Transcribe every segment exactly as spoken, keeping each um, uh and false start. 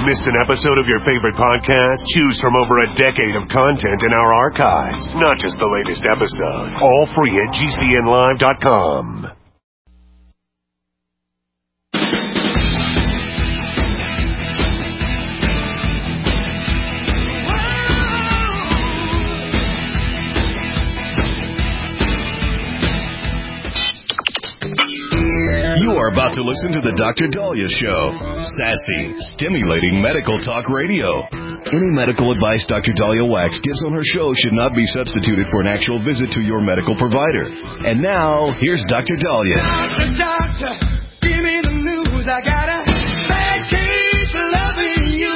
Missed an episode of your favorite podcast? Choose from over a decade of content in our archives, not just the latest episode. All free at G C N live dot com. You are about to listen to the Doctor Daliah Show. Sassy, stimulating medical talk radio. Any medical advice Doctor Daliah Wax gives on her show should not be substituted for an actual visit to your medical provider. And now, here's Doctor Daliah. Doctor, doctor, give me the news. I got a bad case of loving you.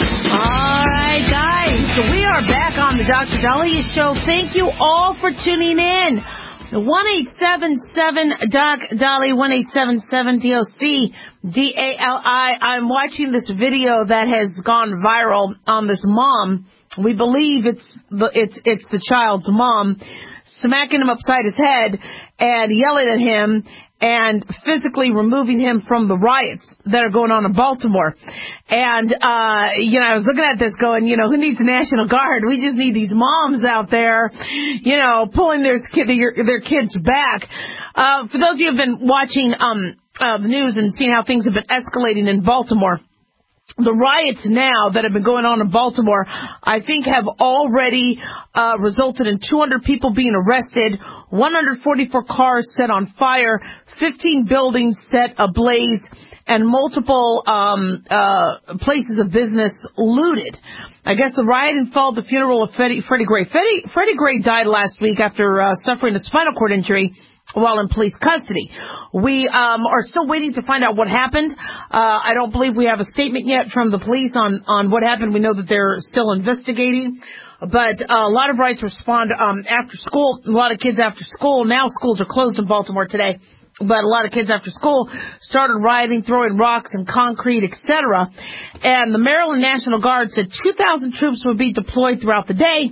All right, guys. So we are back on the Doctor Daliah Show. Thank you all for tuning in. one eight seven seven Doc Dolly, one eight seven seven D O C D A L I. I'm watching this video that has gone viral on this mom. We believe it's the, it's, it's the child's mom smacking him upside his head and yelling at him and physically removing him from the riots that are going on in Baltimore. And, uh, you know, I was looking at this going, you know, who needs a National Guard? We just need these moms out there, you know, pulling their, kid, their, their kids back. Uh, for those of you who have been watching um, uh, the news and seeing how things have been escalating in Baltimore, the riots now that have been going on in Baltimore, I think, have already uh, resulted in two hundred people being arrested, one hundred forty-four cars set on fire, fifteen buildings set ablaze, and multiple um, uh, places of business looted. I guess the riot involved the funeral of Freddie, Freddie Gray. Freddie, Freddie Gray died last week after uh, suffering a spinal cord injury while in police custody. We um, are still waiting to find out what happened. Uh, I don't believe we have a statement yet from the police on, on what happened. We know that they're still investigating. But uh, a lot of riots respond um, after school. A lot of kids after school. Now schools are closed in Baltimore today. But a lot of kids after school started rioting, throwing rocks and concrete, et cetera. And the Maryland National Guard said two thousand troops would be deployed throughout the day,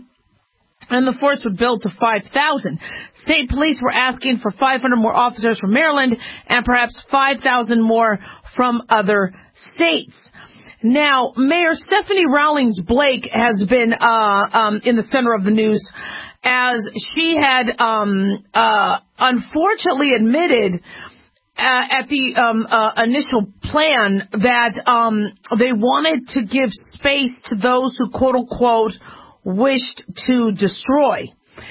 and the force would build to five thousand. State police were asking for five hundred more officers from Maryland and perhaps five thousand more from other states. Now, Mayor Stephanie Rawlings Blake has been uh, um, in the center of the news as she had um, uh, unfortunately admitted uh, at the um, uh, initial plan that um, they wanted to give space to those who, quote unquote, wished to destroy.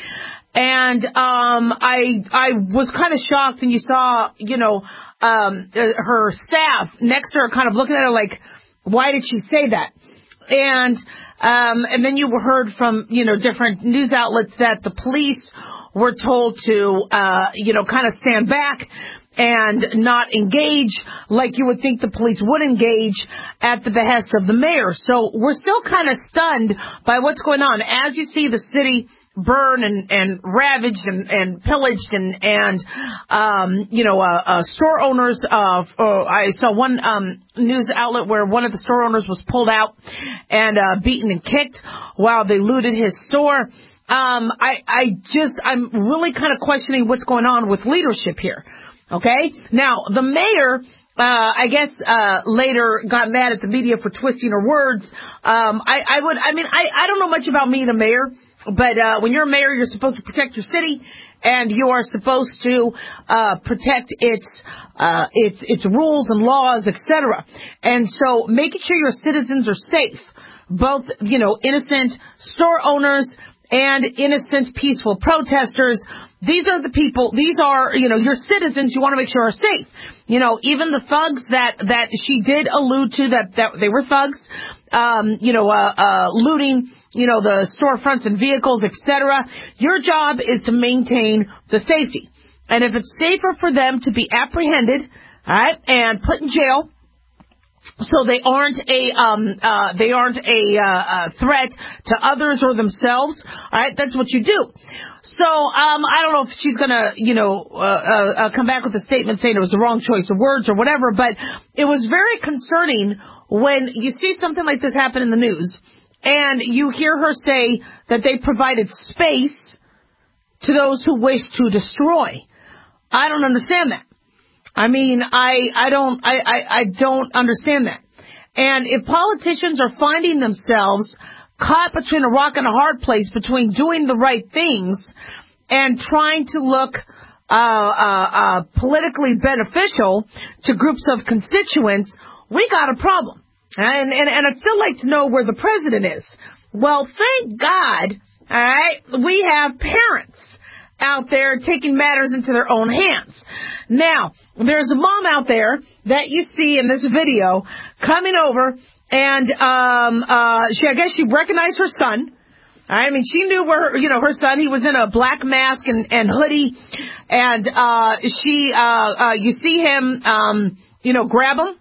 And um I I was kind of shocked, and you saw, you know, um uh, her staff next to her kind of looking at her like, why did she say that? And um and then you heard from, you know, different news outlets that the police were told to uh you know kind of stand back and not engage like you would think the police would engage at the behest of the mayor. So we're still kind of stunned by what's going on. As you see the city burn and, and ravaged and, and pillaged and, and um, you know, uh, uh, store owners, uh, uh, I saw one um, news outlet where one of the store owners was pulled out and uh, beaten and kicked while they looted his store. Um, I, I just, I'm really kind of questioning what's going on with leadership here. Okay? Now, the mayor, uh, I guess, uh, later got mad at the media for twisting her words. Um, I, I would, I mean, I, I don't know much about being a mayor, but, uh, when you're a mayor, you're supposed to protect your city, and you are supposed to, uh, protect its, uh, its, its rules and laws, et cetera. And so making sure your citizens are safe, both, you know, innocent store owners and innocent peaceful protesters. These are the people, these are, you know, your citizens you want to make sure are safe. You know, even the thugs that, that she did allude to, that, that they were thugs, um, you know, uh, uh, looting, you know, the storefronts and vehicles, et cetera. Your job is to maintain the safety. And if it's safer for them to be apprehended, all right, and put in jail, so they aren't a um uh they aren't a uh, uh threat to others or themselves, all right, that's what you do. So um I don't know if she's gonna, you know, uh, uh come back with a statement saying it was the wrong choice of words or whatever, but it was very concerning when you see something like this happen in the news and you hear her say that they provided space to those who wish to destroy. I don't understand that. I mean, I, I don't, I, I, I don't understand that. And if politicians are finding themselves caught between a rock and a hard place, between doing the right things and trying to look uh, uh, uh, politically beneficial to groups of constituents, we got a problem. And, and, and I'd still like to know where the president is. Well, thank God, all right, we have parents out there taking matters into their own hands. Now, there's a mom out there that you see in this video coming over, and um, uh, she, I guess she recognized her son. I mean, she knew where, you know, her son, he was in a black mask and, and hoodie, and uh, she, uh, uh, you see him, um, you know, grab him,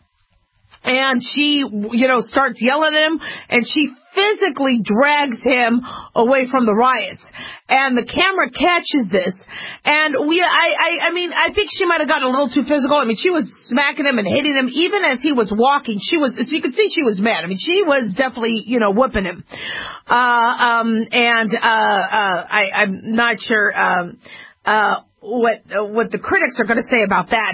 and she, you know, starts yelling at him, and she physically drags him away from the riots. And the camera catches this. And we, I, I, I mean, I think she might have gotten a little too physical. I mean, she was smacking him and hitting him. Even as he was walking, she was, as you could see, she was mad. I mean, she was definitely, you know, whooping him. Uh, um, and, uh, uh, I, I'm not sure, um, uh, what, uh, what the critics are going to say about that.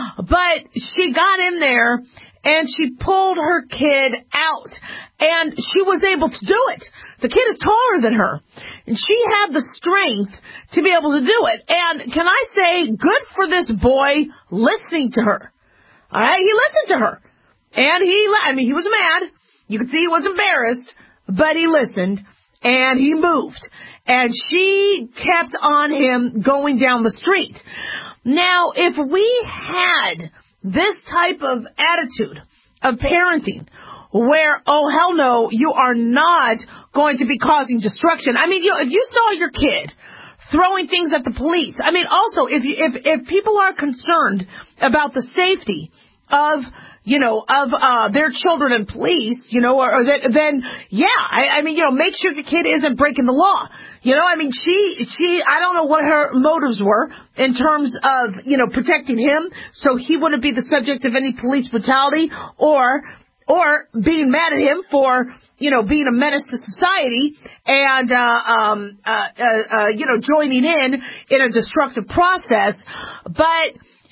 But she got in there and she pulled her kid out. And she was able to do it. The kid is taller than her. And she had the strength to be able to do it. And can I say, good for this boy listening to her. All right? He listened to her. And he, I mean, he was mad. You could see he was embarrassed. But he listened. And he moved. And she kept on him going down the street. Now, if we had this type of attitude of parenting, where, oh, hell no, you are not going to be causing destruction. I mean, you know, if you saw your kid throwing things at the police, I mean, also, if you, if, if people are concerned about the safety of, you know, of uh, their children and police, you know, or, or that, then, yeah, I, I mean, you know, make sure your kid isn't breaking the law. You know, I mean, she, she, I don't know what her motives were in terms of, you know, protecting him so he wouldn't be the subject of any police brutality, or Or being mad at him for, you know, being a menace to society and, uh, um, uh, uh, uh, you know, joining in in a destructive process. But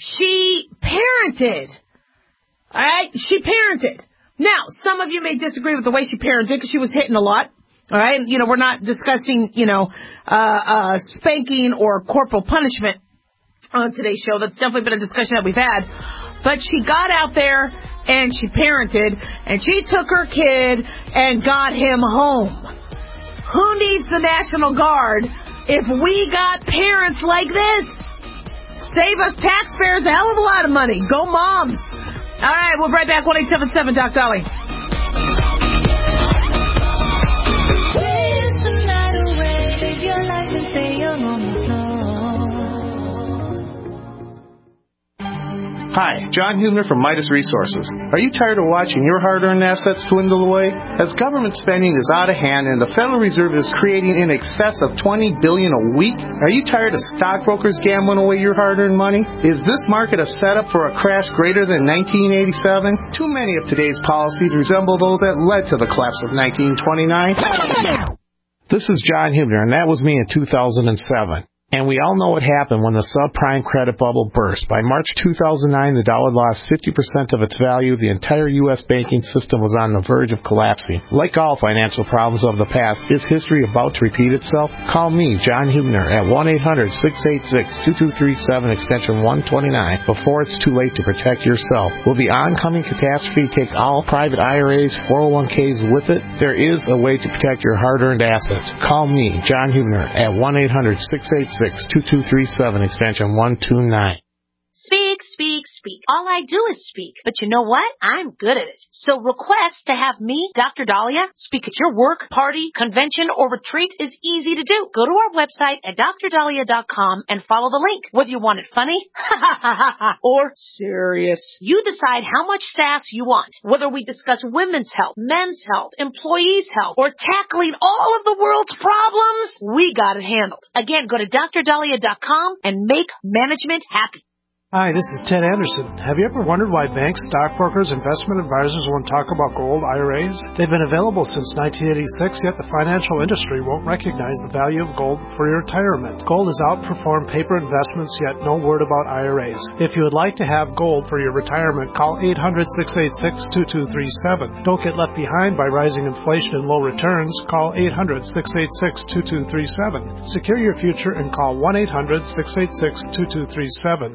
she parented. All right? She parented. Now, some of you may disagree with the way she parented because she was hitting a lot. All right? You know, we're not discussing, you know, uh, uh, spanking or corporal punishment on today's show. That's definitely been a discussion that we've had. But she got out there and she parented, and she took her kid and got him home. Who needs the National Guard if we got parents like this? Save us taxpayers a hell of a lot of money. Go moms. All right, we'll be right back. one eight seven seven Doc Dolly. Hi, John Hubner from Midas Resources. Are you tired of watching your hard-earned assets dwindle away? As government spending is out of hand and the Federal Reserve is creating in excess of twenty billion dollars a week, are you tired of stockbrokers gambling away your hard-earned money? Is this market a setup for a crash greater than nineteen eighty-seven? Too many of today's policies resemble those that led to the collapse of nineteen twenty-nine. This is John Hubner, and that was me in two thousand seven. And we all know what happened when the subprime credit bubble burst. By March two thousand nine, the dollar lost fifty percent of its value. The entire U S banking system was on the verge of collapsing. Like all financial problems of the past, is history about to repeat itself? Call me, John Hubner, at one eight hundred six eight six two two three seven, extension one twenty-nine, before it's too late to protect yourself. Will the oncoming catastrophe take all private I R As, four oh one k's with it? There is a way to protect your hard-earned assets. Call me, John Hubner, at one eight hundred six eight six two two three seven, extension one two nine. Speak, speak, speak. All I do is speak. But you know what? I'm good at it. So request to have me, Doctor Dahlia, speak at your work, party, convention, or retreat is easy to do. Go to our website at dr dahlia dot com and follow the link. Whether you want it funny or serious, you decide how much sass you want. Whether we discuss women's health, men's health, employees' health, or tackling all of the world's problems, we got it handled. Again, go to dr dahlia dot com and make management happy. Hi, this is Ted Anderson. Have you ever wondered why banks, stockbrokers, investment advisors won't talk about gold I R As? They've been available since nineteen eighty-six, yet the financial industry won't recognize the value of gold for your retirement. Gold has outperformed paper investments, yet no word about I R As. If you would like to have gold for your retirement, call eight hundred, six eight six, two two three seven. Don't get left behind by rising inflation and low returns. Call eight hundred, six eight six, two two three seven. Secure your future and call one eight hundred, six eight six, two two three seven.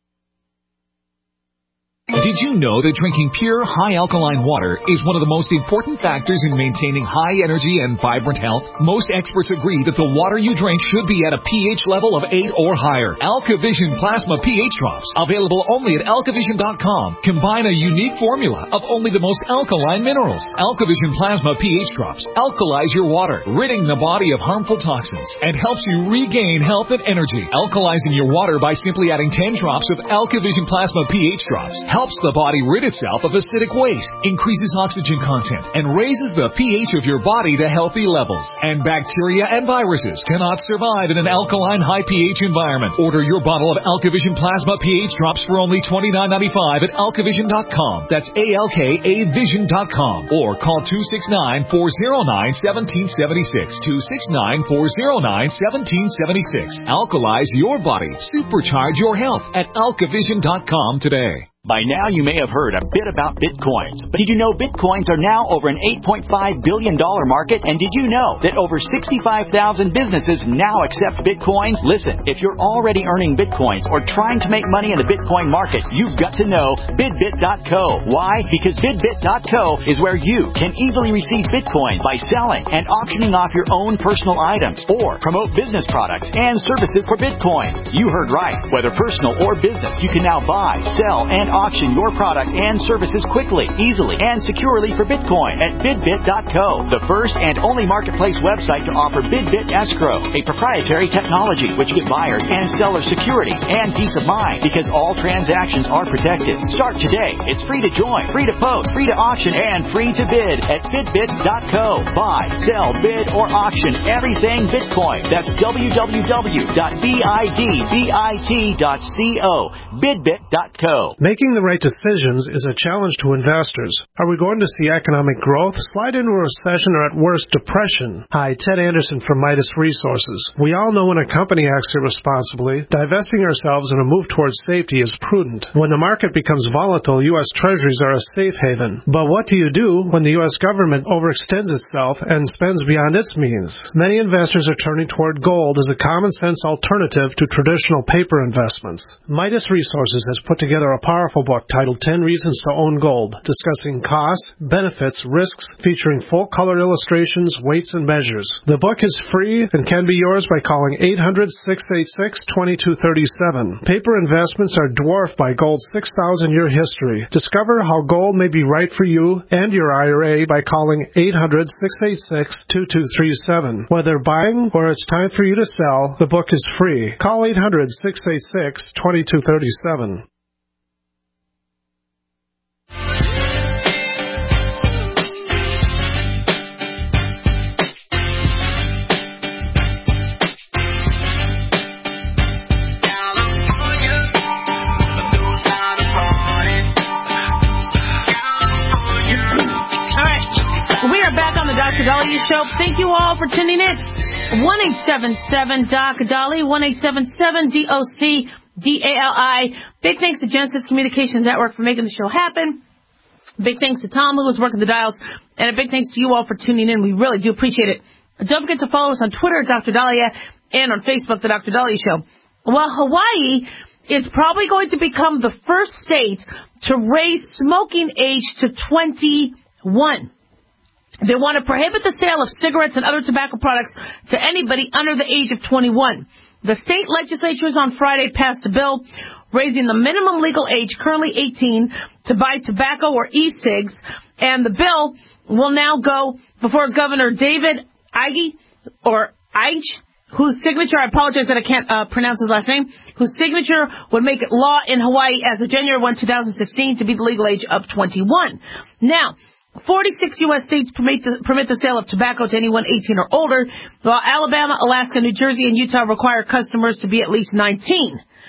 Did you know that drinking pure, high-alkaline water is one of the most important factors in maintaining high energy and vibrant health? Most experts agree that the water you drink should be at a pH level of eight or higher. AlkaVision Plasma pH Drops, available only at alkavision dot com, combine a unique formula of only the most alkaline minerals. AlkaVision Plasma pH Drops alkalize your water, ridding the body of harmful toxins, and helps you regain health and energy. Alkalizing your water by simply adding ten drops of AlkaVision Plasma pH Drops helps the body rid itself of acidic waste, increases oxygen content, and raises the pH of your body to healthy levels. And bacteria and viruses cannot survive in an alkaline high pH environment. Order your bottle of AlkaVision Plasma pH Drops for only twenty-nine ninety-five at alkavision dot com. That's A L K A vision dot com. Or call two six nine, four oh nine, one seven seven six. two six nine, four oh nine, one seven seven six. Alkalize your body. Supercharge your health at alkavision dot com today. By now, you may have heard a bit about Bitcoins. But did you know Bitcoins are now over an eight point five billion dollars market? And did you know that over sixty-five thousand businesses now accept Bitcoins? Listen, if you're already earning Bitcoins or trying to make money in the Bitcoin market, you've got to know Bidbit dot co. Why? Because Bidbit dot co is where you can easily receive Bitcoin by selling and auctioning off your own personal items or promote business products and services for Bitcoin. You heard right. Whether personal or business, you can now buy, sell, and auction your product and services quickly, easily, and securely for Bitcoin at Bidbit dot co, the first and only marketplace website to offer Bidbit Escrow, a proprietary technology which gives buyers and sellers security and peace of mind because all transactions are protected. Start today. It's free to join, free to post, free to auction, and free to bid at Bidbit dot co. Buy, sell, bid, or auction everything Bitcoin. That's w w w dot bidbit dot co. Bidbit dot co. Making the right decisions is a challenge to investors. Are we going to see economic growth, slide into a recession, or at worst, depression? Hi, Ted Anderson from Midas Resources. We all know when a company acts irresponsibly, divesting ourselves in a move towards safety is prudent. When the market becomes volatile, U S Treasuries are a safe haven. But what do you do when the U S government overextends itself and spends beyond its means? Many investors are turning toward gold as a common-sense alternative to traditional paper investments. Midas Resources has put together a powerful book titled ten Reasons to Own Gold, discussing costs, benefits, risks, featuring full-color illustrations, weights, and measures. The book is free and can be yours by calling eight hundred, six eight six, two two three seven. Paper investments are dwarfed by gold's six thousand year history. Discover how gold may be right for you and your I R A by calling eight hundred, six eight six, two two three seven. Whether buying or it's time for you to sell, the book is free. Call eight hundred, six eight six, two two three seven. Doctor Dahlia Show. Thank you all for tuning in. one eight seven seven D O C Dali, one eight seven seven D O C D A L I. Big thanks to Genesis Communications Network for making the show happen. Big thanks to Tom, who was working the dials. And a big thanks to you all for tuning in. We really do appreciate it. Don't forget to follow us on Twitter, Doctor Dahlia, and on Facebook, The Doctor Dahlia Show. Well, Hawaii is probably going to become the first state to raise smoking age to twenty-one. They want to prohibit the sale of cigarettes and other tobacco products to anybody under the age of twenty-one. The state legislatures on Friday passed a bill raising the minimum legal age, currently eighteen, to buy tobacco or e-cigs, and the bill will now go before Governor David Ige, or Ige, whose signature, I apologize that I can't uh, pronounce his last name, whose signature would make it law in Hawaii as of January first, twenty sixteen, to be the legal age of twenty-one. Now, forty-six U S states permit the, permit the sale of tobacco to anyone eighteen or older, while Alabama, Alaska, New Jersey, and Utah require customers to be at least nineteen.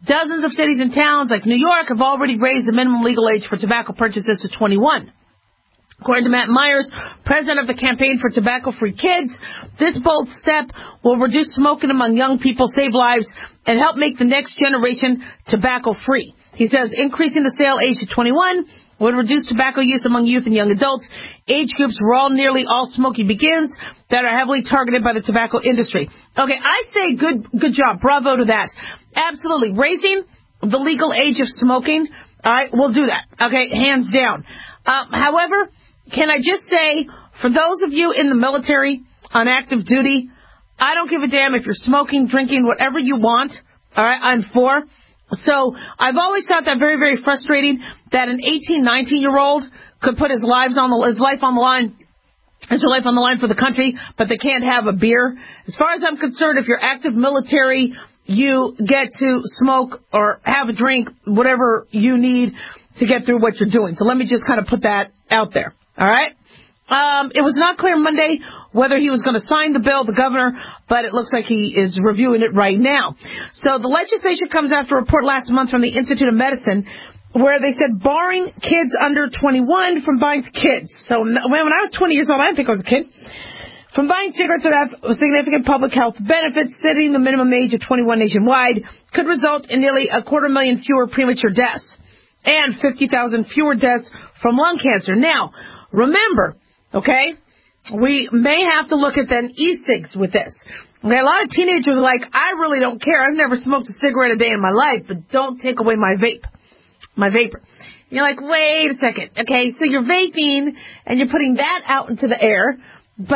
Dozens of cities and towns like New York have already raised the minimum legal age for tobacco purchases to twenty-one. According to Matt Myers, president of the Campaign for Tobacco-Free Kids, this bold step will reduce smoking among young people, save lives, and help make the next generation tobacco-free. He says increasing the sale age to twenty-one would reduce tobacco use among youth and young adults, age groups where all, nearly all smoking begins, that are heavily targeted by the tobacco industry. Okay, I say good good job. Bravo to that. Absolutely. Raising the legal age of smoking, all right, we'll do that. Okay, hands down. Um, however, can I just say, for those of you in the military on active duty, I don't give a damn if you're smoking, drinking, whatever you want. All right, I'm for. So I've always thought that very, very frustrating that an eighteen, nineteen-year-old could put his lives on the his life on the line, his life on the line for the country, but they can't have a beer. As far as I'm concerned, if you're active military, you get to smoke or have a drink, whatever you need to get through what you're doing. So let me just kind of put that out there. All right? Um, it was not clear Monday whether he was going to sign the bill, the governor, but it looks like he is reviewing it right now. So the legislation comes after a report last month from the Institute of Medicine where they said barring kids under twenty-one from buying kids. So when I was twenty years old, I didn't think I was a kid. From buying cigarettes that have significant public health benefits, setting the minimum age of twenty-one nationwide could result in nearly a quarter million fewer premature deaths and fifty thousand fewer deaths from lung cancer. Now, remember, okay, we may have to look at then e-cigs with this. Okay, a lot of teenagers are like, I really don't care. I've never smoked a cigarette a day in my life, but don't take away my vape, my vapor. You're like, wait a second. Okay, so you're vaping and you're putting that out into the air, but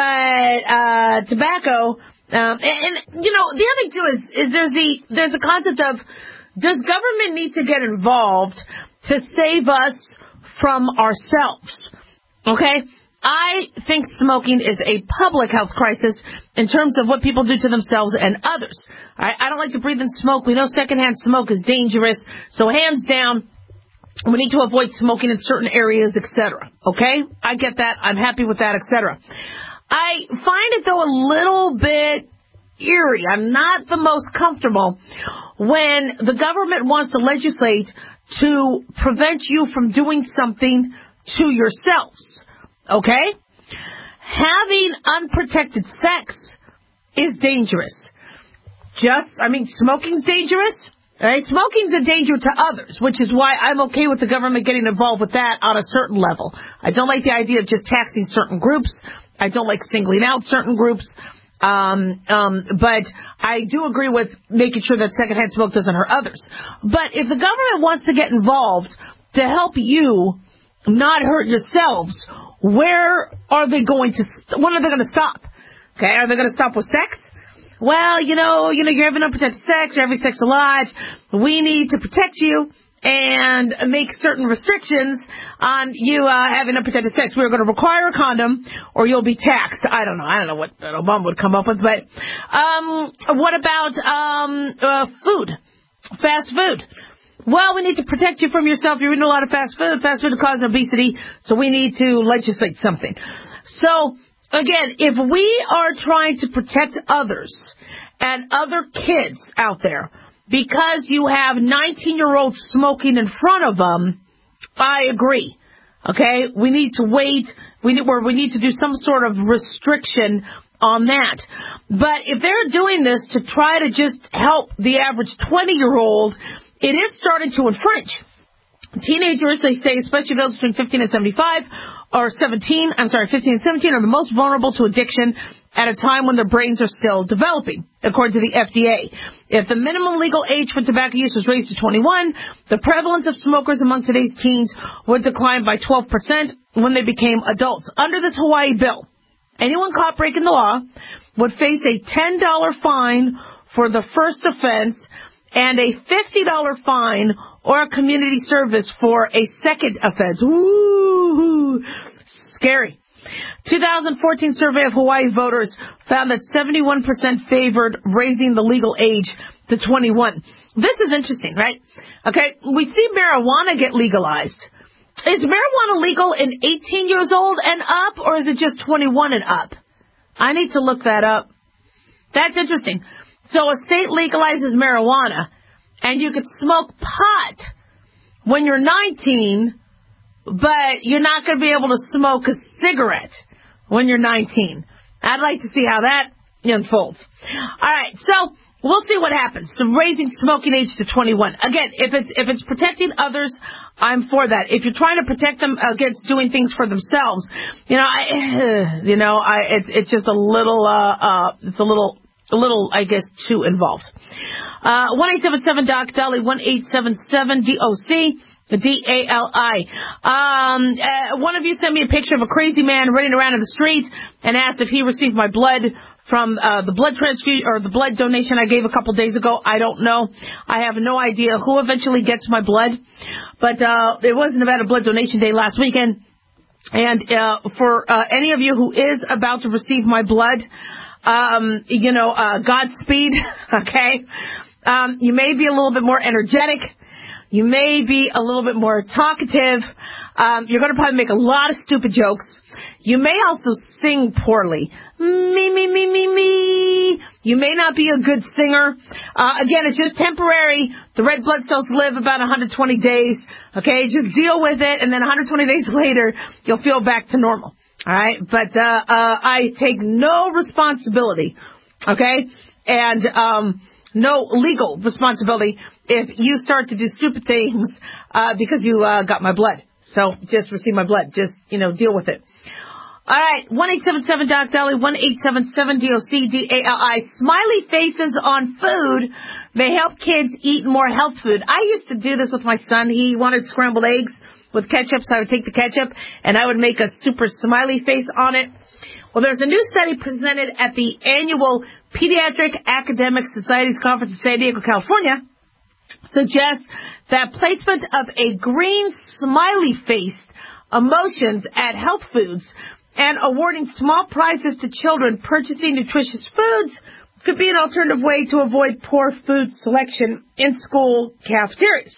uh tobacco, um, and, and you know, the other thing too is, is there's the there's a concept of, does government need to get involved to save us from ourselves? Okay? I think smoking is a public health crisis in terms of what people do to themselves and others. I, I don't like to breathe in smoke. We know secondhand smoke is dangerous. So hands down, we need to avoid smoking in certain areas, et cetera. Okay? I get that. I'm happy with that, et cetera. I find it, though, a little bit eerie. I'm not the most comfortable when the government wants to legislate to prevent you from doing something to yourselves. Okay? Having unprotected sex is dangerous. Just, I mean, smoking's dangerous. Right? Smoking's a danger to others, which is why I'm okay with the government getting involved with that on a certain level. I don't like the idea of just taxing certain groups. I don't like singling out certain groups. Um, um, but I do agree with making sure that secondhand smoke doesn't hurt others. But if the government wants to get involved to help you not hurt yourselves, where are they going to, st- when are they going to stop? Okay, are they going to stop with sex? Well, you know, you know, you're having unprotected sex, you're having sex a lot. We need to protect you and make certain restrictions on you uh, having unprotected sex. We're going to require a condom or you'll be taxed. I don't know. I don't know what Obama would come up with. But um, what about um, uh, food, fast food? Well, we need to protect you from yourself. You're eating a lot of fast food. Fast food causes obesity, so we need to legislate something. So, again, if we are trying to protect others and other kids out there because you have nineteen-year-olds smoking in front of them, I agree. Okay? We need to wait. We need, or we need to do some sort of restriction on that. But if they're doing this to try to just help the average twenty-year-old, it is starting to infringe. Teenagers, they say, especially those between fifteen and seventy-five, or seventeen, I'm sorry, fifteen and seventeen, are the most vulnerable to addiction at a time when their brains are still developing, according to the F D A. If the minimum legal age for tobacco use was raised to twenty-one, the prevalence of smokers among today's teens would decline by twelve percent when they became adults. Under this Hawaii bill, anyone caught breaking the law would face a ten dollars fine for the first offense and a fifty dollars fine or a community service for a second offense. Ooh, scary. two thousand fourteen survey of Hawaii voters found that seventy-one percent favored raising the legal age to twenty-one. This is interesting, right? Okay, we see marijuana get legalized. Is marijuana legal in eighteen years old and up, or is it just twenty-one and up? I need to look that up. That's interesting. So a state legalizes marijuana, and you could smoke pot when you're nineteen, but you're not going to be able to smoke a cigarette when you're nineteen. I'd like to see how that unfolds. All right, so we'll see what happens. So raising smoking age to twenty-one. Again, if it's if it's protecting others, I'm for that. If you're trying to protect them against doing things for themselves, you know, I, you know, I it's it's just a little uh uh it's a little a little I guess too involved. Uh, one eight seven seven Doc Dolly one eight seven seven D O C. D A L I. Um, uh, one of you sent me a picture of a crazy man running around in the street and asked if he received my blood from uh, the blood transfusion or the blood donation I gave a couple days ago. I don't know. I have no idea who eventually gets my blood, but uh, it wasn't about a blood donation day last weekend. And uh, for uh, any of you who is about to receive my blood, um, you know, uh, Godspeed. Okay, um, you may be a little bit more energetic. You may be a little bit more talkative. Um, you're going to probably make a lot of stupid jokes. You may also sing poorly. Me, me, me, me, me. You may not be a good singer. Uh, again, it's just temporary. The red blood cells live about one hundred twenty days. Okay, just deal with it, and then one hundred twenty days later, you'll feel back to normal. All right, but uh, uh, I take no responsibility. Okay, and um, no legal responsibility if you start to do stupid things uh, because you uh, got my blood. So just receive my blood. Just, you know, deal with it. All right, one eight seven seven Doc Dolly, one eight seven seven D O C D A L I. Smiley faces on food may help kids eat more health food. I used to do this with my son. He wanted scrambled eggs with ketchup, so I would take the ketchup and I would make a super smiley face on it. Well, there's a new study presented at the annual Pediatric Academic Societies Conference in San Diego, California, suggests that placement of a green smiley face emotions at health foods and awarding small prizes to children purchasing nutritious foods could be an alternative way to avoid poor food selection in school cafeterias.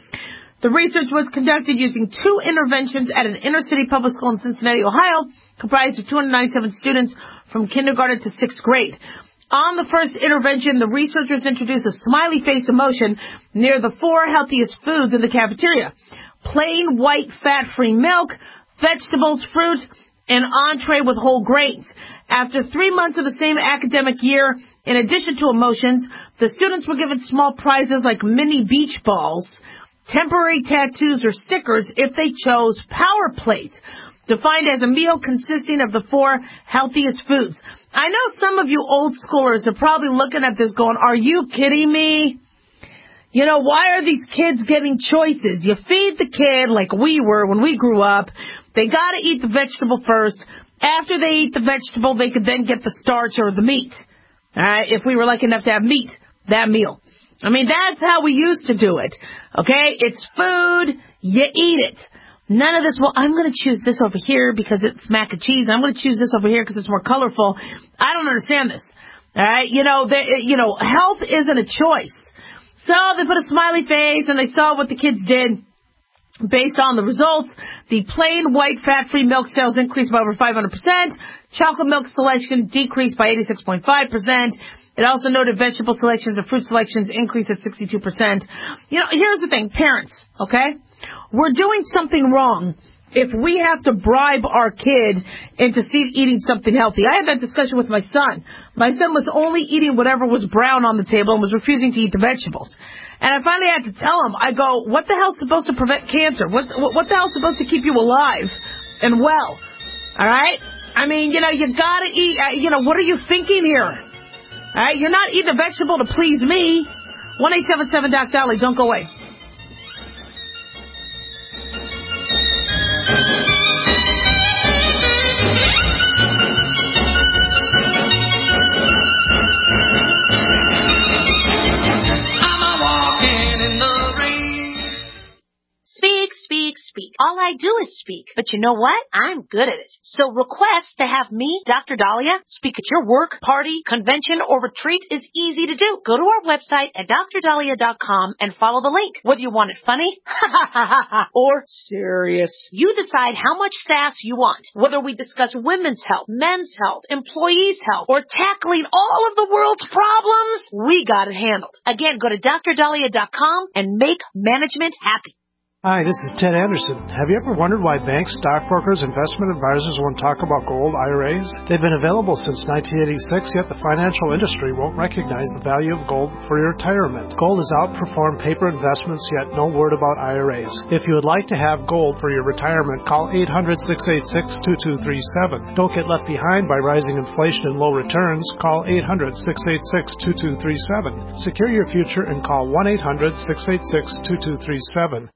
The research was conducted using two interventions at an inner-city public school in Cincinnati, Ohio, comprised of two hundred ninety-seven students from kindergarten to sixth grade. On the first intervention, the researchers introduced a smiley face emotion near the four healthiest foods in the cafeteria: plain white fat-free milk, vegetables, fruit, an entree with whole grains. After three months of the same academic year, in addition to emotions, the students were given small prizes like mini beach balls, temporary tattoos, or stickers if they chose Power Plate, defined as a meal consisting of the four healthiest foods. I know some of you old schoolers are probably looking at this going, are you kidding me? You know, why are these kids getting choices? You feed the kid like we were when we grew up. They got to eat the vegetable first. After they eat the vegetable, they could then get the starch or the meat. All right, if we were lucky enough to have meat that meal. I mean, that's how we used to do it. Okay, it's food, you eat it. None of this, well, I'm going to choose this over here because it's mac and cheese. I'm going to choose this over here because it's more colorful. I don't understand this. All right, you know, they, you know, health isn't a choice. So they put a smiley face and they saw what the kids did. Based on the results, the plain white fat-free milk sales increased by over five hundred percent. Chocolate milk selection decreased by eighty-six point five percent. It also noted vegetable selections and fruit selections increased at sixty-two percent. You know, here's the thing, parents, okay? We're doing something wrong if we have to bribe our kid into eating something healthy. I had that discussion with my son. My son was only eating whatever was brown on the table and was refusing to eat the vegetables. And I finally had to tell him, I go, what the hell's supposed to prevent cancer? What, what the hell's supposed to keep you alive and well? All right? I mean, you know, you got to eat, uh, you know, what are you thinking here? All right? You're not eating a vegetable to please me. one eight seven seven Doc Dolly. Don't go away. Speak, speak, speak. All I do is speak. But you know what? I'm good at it. So request to have me, Doctor Dahlia, speak at your work, party, convention, or retreat is easy to do. Go to our website at dr dahlia dot com and follow the link. Whether you want it funny or serious, you decide how much sass you want. Whether we discuss women's health, men's health, employees' health, or tackling all of the world's problems, we got it handled. Again, go to dr dahlia dot com and make management happy. Hi, this is Ted Anderson. Have you ever wondered why banks, stockbrokers, investment advisors won't talk about gold I R As? They've been available since nineteen eighty-six, yet the financial industry won't recognize the value of gold for your retirement. Gold has outperformed paper investments, yet no word about I R As. If you would like to have gold for your retirement, call eight hundred, six eight six, two two three seven. Don't get left behind by rising inflation and low returns. Call eight hundred, six eight six, two two three seven. Secure your future and call one eight hundred, six eight six, two two three seven.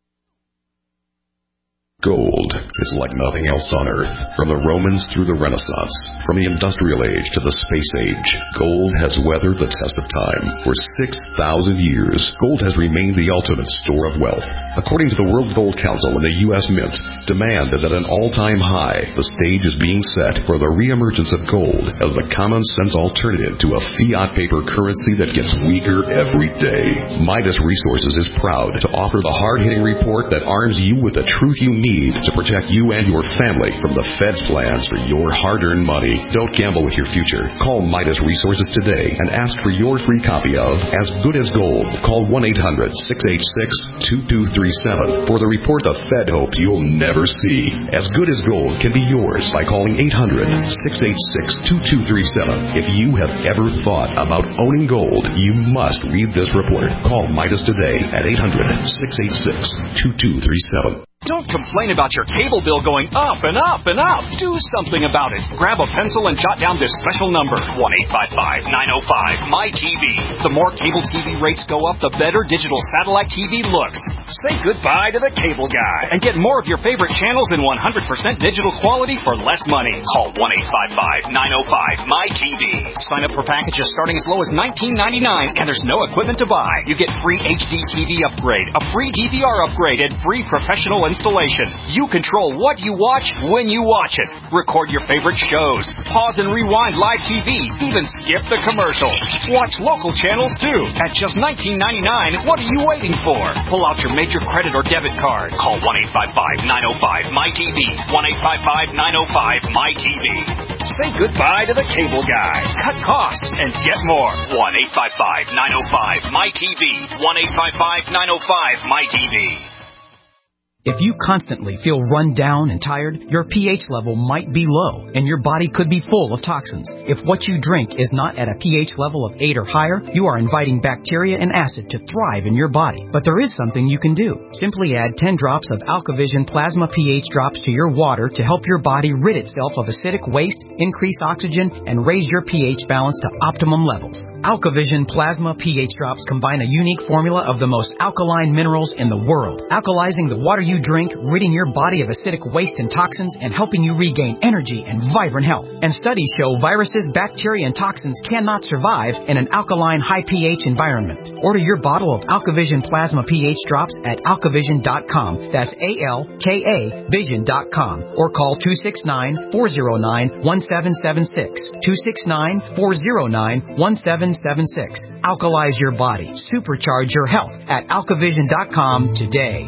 Gold is like nothing else on Earth. From the Romans through the Renaissance, from the Industrial Age to the Space Age, gold has weathered the test of time. For six thousand years, gold has remained the ultimate store of wealth. According to the World Gold Council and the U S Mint, demand is at an all-time high. The stage is being set for the reemergence of gold as the common-sense alternative to a fiat paper currency that gets weaker every day. Midas Resources is proud to offer the hard-hitting report that arms you with the truth you need to protect you and your family from the Fed's plans for your hard-earned money. Don't gamble with your future. Call Midas Resources today and ask for your free copy of As Good as Gold. Call one eight hundred, six eight six, two two three seven for the report the Fed hopes you'll never see. As Good as Gold can be yours by calling eight hundred, six eight six, two two three seven. If you have ever thought about owning gold, you must read this report. Call Midas today at eight hundred, six eight six, two two three seven. Don't complain about your cable bill going up and up and up. Do something about it. Grab a pencil and jot down this special number, one eight five five, nine oh five, M Y T V. The more cable T V rates go up, the better digital satellite T V looks. Say goodbye to the cable guy and get more of your favorite channels in one hundred percent digital quality for less money. Call one eight five five, nine oh five, M Y T V. Sign up for packages starting as low as nineteen ninety-nine, and there's no equipment to buy. You get free H D T V upgrade, a free D V R upgrade, and free professional installation. You control what you watch when you watch it. Record your favorite shows. Pause and rewind live T V. Even skip the commercials. Watch local channels too. At just nineteen ninety-nine, what are you waiting for? Pull out your major credit or debit card. Call one eight five five, nine oh five, M Y T V. one eight five five, nine oh five, M Y T V. Say goodbye to the cable guy. Cut costs and get more. one eight five five, nine oh five, M Y T V. one eight five five, nine oh five, M Y T V. If you constantly feel run down and tired, your pH level might be low, and your body could be full of toxins. If what you drink is not at a pH level of eight or higher, you are inviting bacteria and acid to thrive in your body. But there is something you can do. Simply add ten drops of AlkaVision Plasma pH drops to your water to help your body rid itself of acidic waste, increase oxygen, and raise your pH balance to optimum levels. AlkaVision Plasma pH drops combine a unique formula of the most alkaline minerals in the world, alkalizing the water you drink, ridding your body of acidic waste and toxins, and helping you regain energy and vibrant health. And studies show viruses, bacteria, and toxins cannot survive in an alkaline, high pH environment. Order your bottle of AlkaVision Plasma pH drops at alkavision dot com. That's A L K A vision dot com. Or call two six nine, four oh nine, one seven seven six. two six nine, four oh nine, one seven seven six. Alkalize your body. Supercharge your health at alkavision dot com today.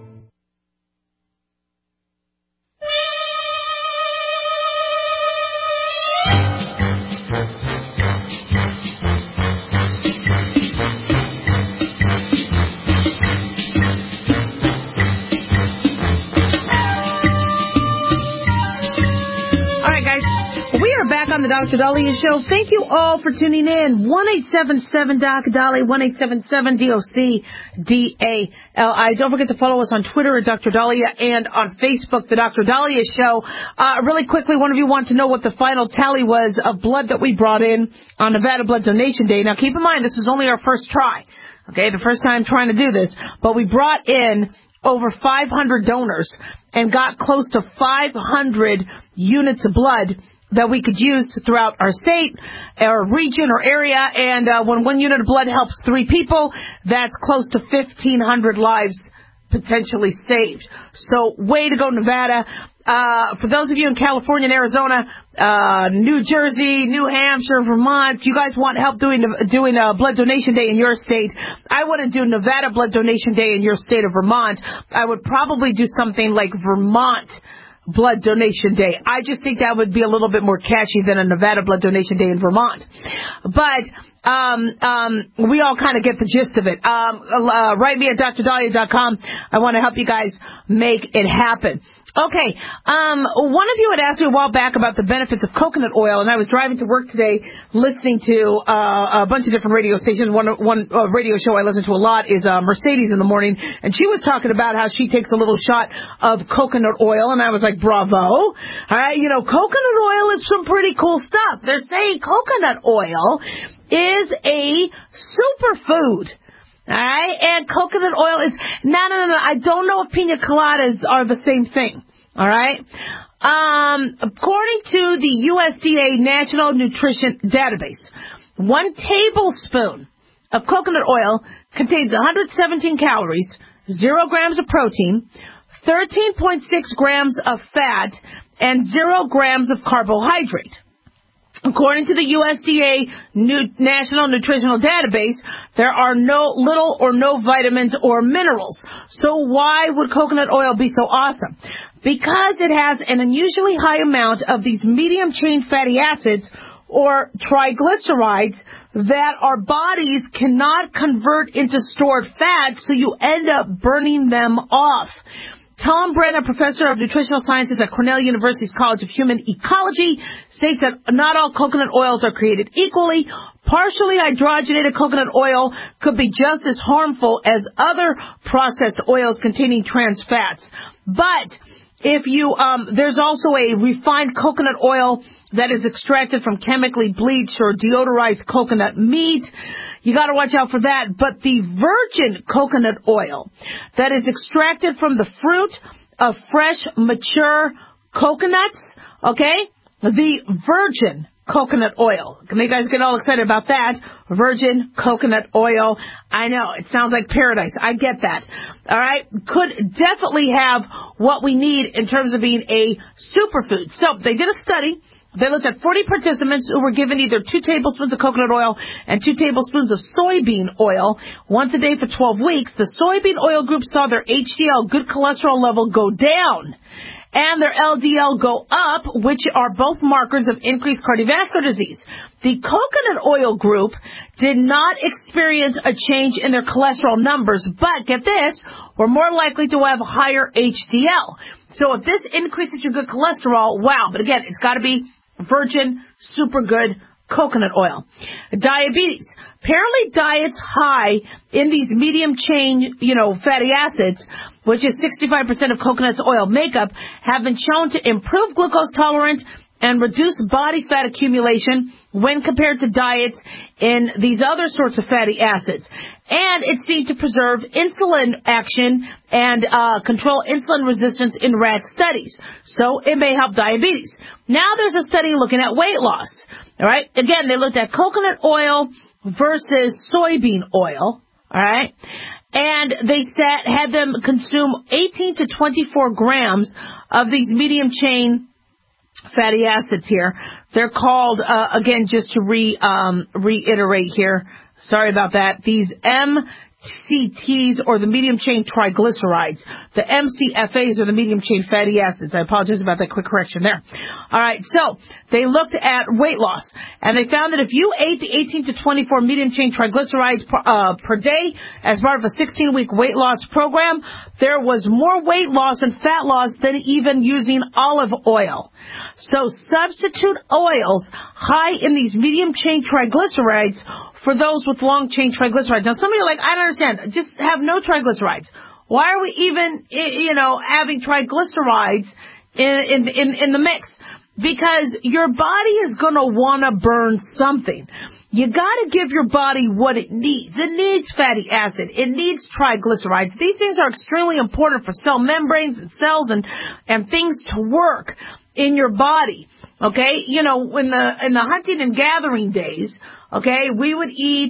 On the Doctor Dahlia Show. Thank you all for tuning in. one eight seven seven Doc Dolly, one eight seven seven D O C D A L I. Don't forget to follow us on Twitter at Doctor Dahlia and on Facebook, the Doctor Dahlia Show. Uh, really quickly, one of you want to know what the final tally was of blood that we brought in on Nevada Blood Donation Day. Now, keep in mind, this is only our first try. Okay, the first time trying to do this. But we brought in over five hundred donors and got close to five hundred units of blood that we could use throughout our state, or region, or area. And uh, when one unit of blood helps three people, that's close to fifteen hundred lives potentially saved. So way to go, Nevada. Uh, for those of you in California and Arizona, uh, New Jersey, New Hampshire, Vermont, if you guys want help doing doing a blood donation day in your state, I want to do Nevada blood donation day in your state of Vermont. I would probably do something like Vermont blood donation day. I just think that would be a little bit more catchy than a Nevada blood donation day in Vermont. But um, um, we all kind of get the gist of it. Um, uh, write me at D R Dahlia dot com. I want to help you guys make it happen. Okay, um, one of you had asked me a while back about the benefits of coconut oil, and I was driving to work today listening to uh, a bunch of different radio stations. One one uh, radio show I listen to a lot is uh, Mercedes in the morning, and she was talking about how she takes a little shot of coconut oil, and I was like, bravo. All right, you know, coconut oil is some pretty cool stuff. They're saying coconut oil is a superfood. All right, and coconut oil is, no, no, no, no, I don't know if pina coladas are the same thing, all right? Um, according to the U S D A National Nutrition Database, one tablespoon of coconut oil contains one hundred seventeen calories, zero grams of protein, thirteen point six grams of fat, and zero grams of carbohydrate. According to the U S D A New National Nutritional Database, there are no little or no vitamins or minerals. So why would coconut oil be so awesome? Because it has an unusually high amount of these medium-chain fatty acids or triglycerides that our bodies cannot convert into stored fat, so you end up burning them off. Tom Brennan, professor of nutritional sciences at Cornell University's College of Human Ecology, states that not all coconut oils are created equally. Partially hydrogenated coconut oil could be just as harmful as other processed oils containing trans fats. But if you, um, there's also a refined coconut oil that is extracted from chemically bleached or deodorized coconut meat. You got to watch out for that. But the virgin coconut oil that is extracted from the fruit of fresh, mature coconuts, okay, the virgin coconut oil. Can you guys get all excited about that? Virgin coconut oil. I know, it sounds like paradise. I get that. All right. Could definitely have what we need in terms of being a superfood. So they did a study. They looked at forty participants who were given either two tablespoons of coconut oil and two tablespoons of soybean oil once a day for twelve weeks. The soybean oil group saw their H D L, good cholesterol level, go down, and their L D L go up, which are both markers of increased cardiovascular disease. The coconut oil group did not experience a change in their cholesterol numbers, but get this, were more likely to have higher H D L. So if this increases your good cholesterol, wow. But again, it's got to be virgin, super good coconut oil. Diabetes. Apparently diets high in these medium chain, you know, fatty acids, which is sixty-five percent of coconut's oil makeup, have been shown to improve glucose tolerance and reduce body fat accumulation when compared to diets in these other sorts of fatty acids. And it seemed to preserve insulin action and uh, control insulin resistance in rat studies. So it may help diabetes. Now there's a study looking at weight loss. All right. Again, they looked at coconut oil versus soybean oil. All right. And they sat, had them consume eighteen to twenty-four grams of these medium chain fatty acids here. They're called, uh, again, just to re, um, reiterate here. Sorry about that. These M C Ts, or the medium-chain triglycerides. The M C F As are the medium-chain fatty acids. I apologize about that quick correction there. All right, so they looked at weight loss, and they found that if you ate the eighteen to twenty-four medium-chain triglycerides per, uh, per day as part of a sixteen-week weight loss program, there was more weight loss and fat loss than even using olive oil. So substitute oils high in these medium-chain triglycerides for those with long-chain triglycerides. Now, some of you are like, I don't understand. Just have no triglycerides. Why are we even, you know, having triglycerides in, in, in, in the mix? Because your body is going to want to burn something. You got to give your body what it needs. It needs fatty acid. It needs triglycerides. These things are extremely important for cell membranes and cells and, and things to work in your body. Okay? You know, when the, in the hunting and gathering days, okay, we would eat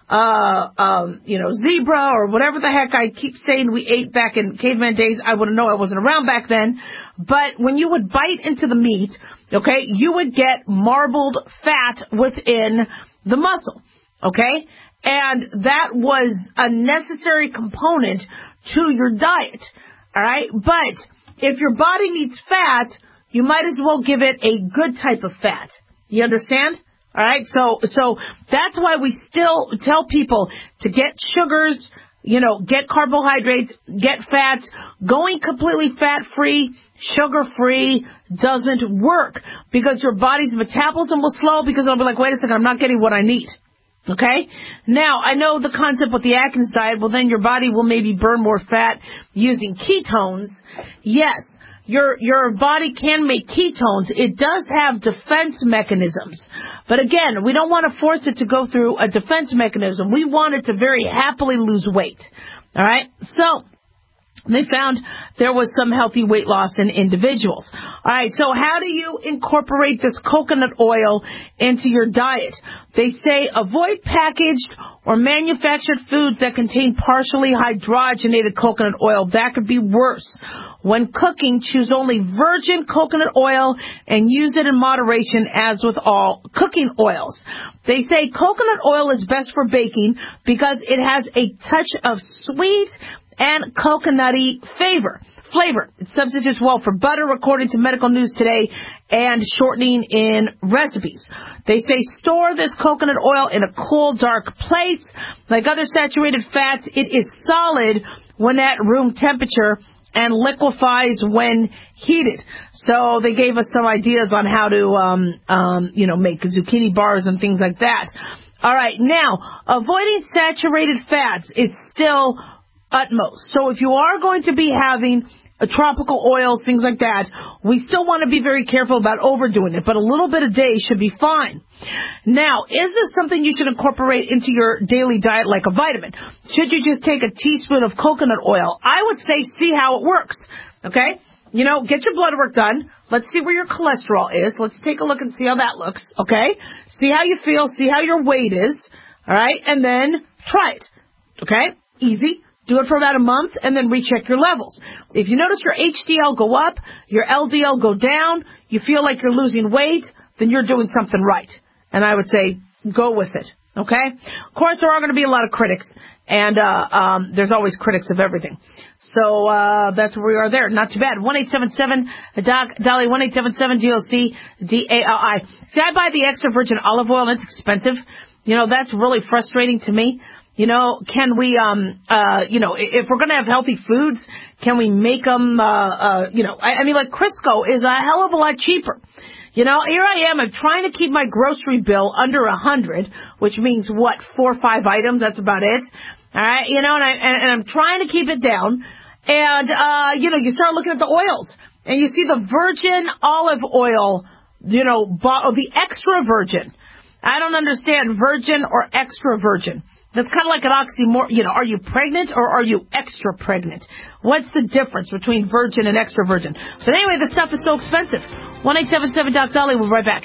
uh, um, you know, zebra or whatever the heck I keep saying we ate back in caveman days. I wouldn't know. I wasn't around back then. But when you would bite into the meat, okay, you would get marbled fat within the muscle, okay? And that was a necessary component to your diet, all right? But if your body needs fat, you might as well give it a good type of fat. You understand? All right? So so that's why we still tell people to get sugars, you know, get carbohydrates, get fats. Going completely fat-free, sugar-free doesn't work because your body's metabolism will slow because it'll be like, wait a second, I'm not getting what I need. Okay? Now, I know the concept with the Atkins diet, well, then your body will maybe burn more fat using ketones. Yes, your your body can make ketones. It does have defense mechanisms. But again, we don't want to force it to go through a defense mechanism. We want it to very happily lose weight. All right? So, they found there was some healthy weight loss in individuals. All right, so how do you incorporate this coconut oil into your diet? They say avoid packaged or manufactured foods that contain partially hydrogenated coconut oil. That could be worse. When cooking, choose only virgin coconut oil and use it in moderation as with all cooking oils. They say coconut oil is best for baking because it has a touch of sweet and coconutty flavor. Flavor. It substitutes well for butter, according to Medical News Today, and shortening in recipes. They say store this coconut oil in a cool, dark place. Like other saturated fats, it is solid when at room temperature and liquefies when heated. So they gave us some ideas on how to, um, um, you know, make zucchini bars and things like that. All right. Now, avoiding saturated fats is still utmost. So if you are going to be having a tropical oils, things like that, we still want to be very careful about overdoing it, but a little bit a day should be fine. Now, is this something you should incorporate into your daily diet like a vitamin? Should you just take a teaspoon of coconut oil? I would say see how it works, okay? You know, get your blood work done. Let's see where your cholesterol is. Let's take a look and see how that looks, okay? See how you feel, see how your weight is, all right? And then try it, okay? Easy. Do it for about a month and then recheck your levels. If you notice your H D L go up, your L D L go down, you feel like you're losing weight, then you're doing something right. And I would say go with it, okay? Of course, there are going to be a lot of critics, and uh um there's always critics of everything. So uh that's where we are there. Not too bad. one eight seven seven Doc Dolly, one eight seven seven D O C D A L I. See, I buy the extra virgin olive oil, and it's expensive. You know, that's really frustrating to me. You know, can we, um, uh, you know, if we're going to have healthy foods, can we make them, uh, uh, you know, I, I mean, like Crisco is a hell of a lot cheaper. You know, here I am, I'm trying to keep my grocery bill under a hundred, which means what, four or five items, that's about it. All right, you know, and, I, and, and I'm trying to keep it down. And, uh, you know, you start looking at the oils, and you see the virgin olive oil, you know, bo- the extra virgin. I don't understand virgin or extra virgin. That's kind of like an oxymoron. You know, are you pregnant or are you extra pregnant? What's the difference between virgin and extra virgin? But anyway, this stuff is so expensive. one eight seven seven Doc Dolly. We'll be right back.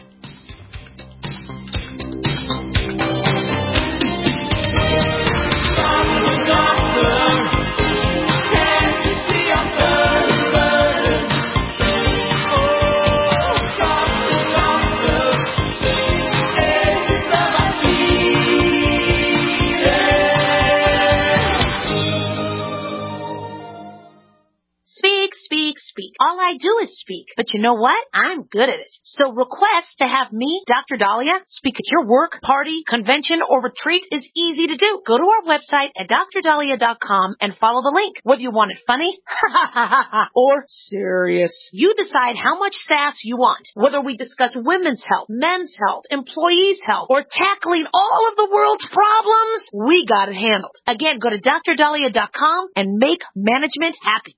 Speak. All I do is speak. But you know what? I'm good at it. So request to have me, Doctor Dahlia, speak at your work, party, convention, or retreat is easy to do. Go to our website at dr dahlia dot com and follow the link. Whether you want it funny or serious, you decide how much sass you want. Whether we discuss women's health, men's health, employees' health, or tackling all of the world's problems, we got it handled. Again, go to dr dahlia dot com and make management happy.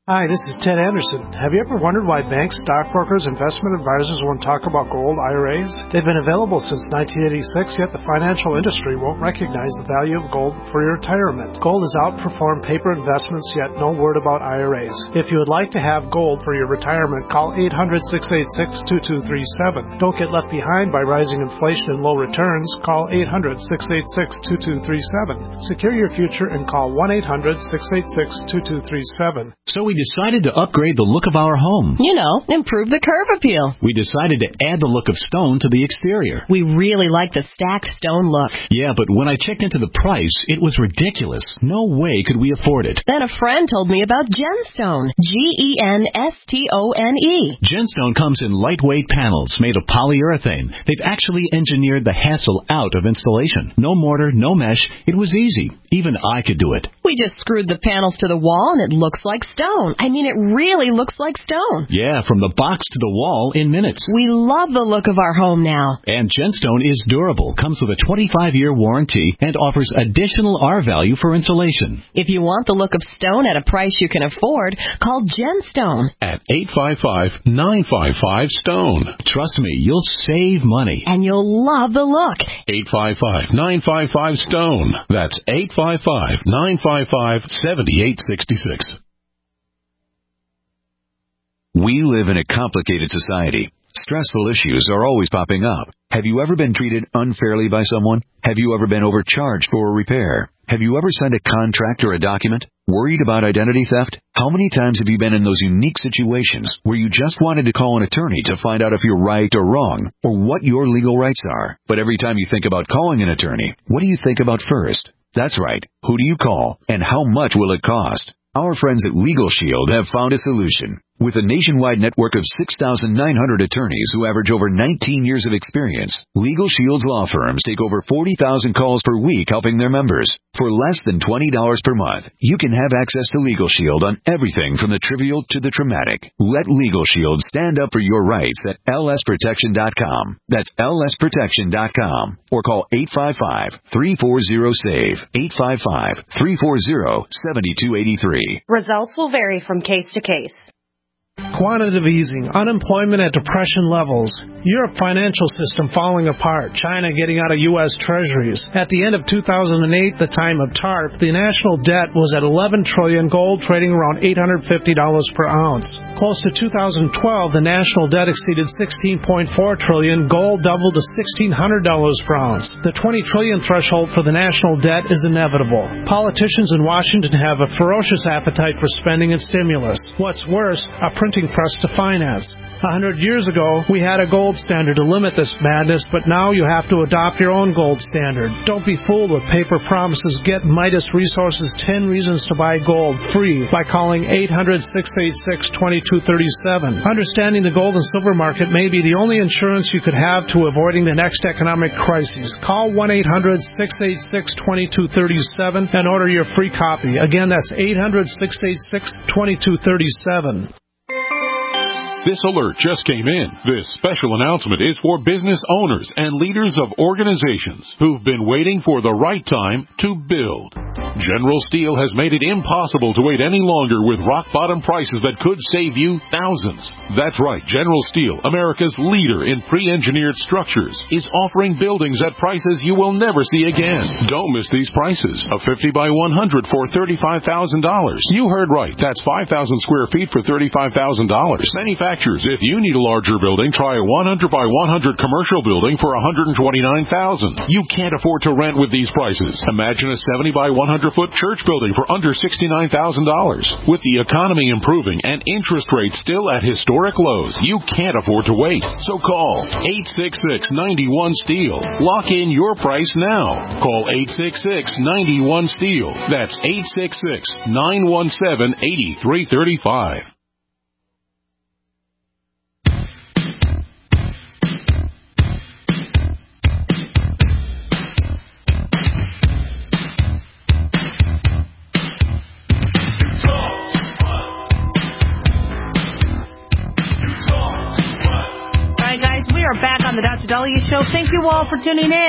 Hi, this is Ted Anderson. Have you ever wondered why banks, stockbrokers, investment advisors won't talk about gold I R As? They've been available since nineteen eighty-six, yet the financial industry won't recognize the value of gold for your retirement. Gold has outperformed paper investments, yet no word about I R As. If you would like to have gold for your retirement, call eight hundred, six eight six, two two three seven. Don't get left behind by rising inflation and low returns. Call eight hundred, six eight six, two two three seven. Secure your future and call one eight hundred, six eight six, two two three seven. So we decided to upgrade the look of our home. You know, improve the curb appeal. We decided to add the look of stone to the exterior. We really like the stacked stone look. Yeah, but when I checked into the price, it was ridiculous. No way could we afford it. Then a friend told me about Genstone. G E N S T O N E. Genstone comes in lightweight panels made of polyurethane. They've actually engineered the hassle out of installation. No mortar, no mesh. It was easy. Even I could do it. We just screwed the panels to the wall and it looks like stone. I mean, it really looks like stone. Yeah, from the box to the wall in minutes. We love the look of our home now. And Genstone is durable, comes with a twenty-five year warranty, and offers additional R value for installation. If you want the look of stone at a price you can afford, call Genstone at eight five five, nine five five, STONE. Trust me, you'll save money. And you'll love the look. eight five five, nine five five, STONE. That's eight five five, nine five five, seven eight six six. We live in a complicated society. Stressful issues are always popping up. Have you ever been treated unfairly by someone? Have you ever been overcharged for a repair? Have you ever signed a contract or a document? Worried about identity theft? How many times have you been in those unique situations where you just wanted to call an attorney to find out if you're right or wrong, or what your legal rights are? But every time you think about calling an attorney, what do you think about first? That's right. Who do you call, and how much will it cost? Our friends at Legal Shield have found a solution. With a nationwide network of six thousand nine hundred attorneys who average over nineteen years of experience, Legal Shield's law firms take over forty thousand calls per week helping their members. For less than twenty dollars per month, you can have access to Legal Shield on everything from the trivial to the traumatic. Let Legal Shield stand up for your rights at L S protection dot com. That's L S protection dot com. Or call eight five five, three four zero, SAVE, eight five five, three four zero, seven two eight three. Results will vary from case to case. Quantitative easing, unemployment at depression levels, Europe financial system falling apart, China getting out of U S treasuries. At the end of two thousand eight, the time of TARP, the national debt was at eleven trillion dollars, gold trading around eight hundred fifty dollars per ounce. Close to two thousand twelve, the national debt exceeded sixteen point four trillion dollars, gold doubled to sixteen hundred dollars per ounce. The twenty trillion dollars threshold for the national debt is inevitable. Politicians in Washington have a ferocious appetite for spending and stimulus. What's worse, a printing press to finance. A hundred years ago, we had a gold standard to limit this madness, but now you have to adopt your own gold standard. Don't be fooled with paper promises. Get Midas Resources ten Reasons to Buy Gold free by calling eight hundred, six eight six, two two three seven. Understanding the gold and silver market may be the only insurance you could have to avoiding the next economic crisis. Call one eight hundred, six eight six, two two three seven and order your free copy. Again, that's eight hundred, six eight six, two two three seven. This alert just came in. This special announcement is for business owners and leaders of organizations who've been waiting for the right time to build. General Steel has made it impossible to wait any longer with rock-bottom prices that could save you thousands. That's right, General Steel, America's leader in pre-engineered structures, is offering buildings at prices you will never see again. Don't miss these prices. A fifty by one hundred for thirty-five thousand dollars. You heard right. That's five thousand square feet for thirty-five thousand dollars. Manufacturers, if you need a larger building, try a one hundred by one hundred commercial building for one hundred twenty-nine thousand dollars. You can't afford to rent with these prices. Imagine a seventy by one hundred foot church building for under sixty-nine thousand dollars. With the economy improving and interest rates still at historic lows, you can't afford to wait. So call eight six six, nine one, STEEL. Lock in your price now. Call eight six six, nine one, STEEL. That's eight six six, nine one seven, eight three three five. Back on the Doctor Dahlia Show. Thank you all for tuning in.